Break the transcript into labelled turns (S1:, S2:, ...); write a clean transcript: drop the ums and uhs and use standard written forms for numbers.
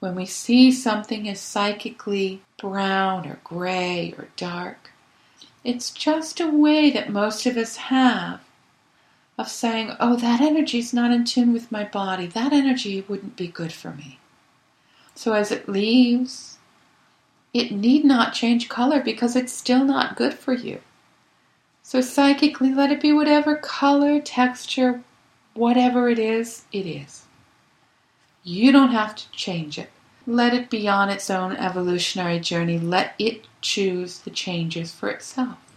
S1: When we see something as psychically brown or gray or dark, it's just a way that most of us have of saying, oh, that energy is not in tune with my body. That energy wouldn't be good for me. So as it leaves, it need not change color because it's still not good for you. So psychically, let it be whatever color, texture, whatever it is, it is. You don't have to change it. Let it be on its own evolutionary journey. Let it choose the changes for itself.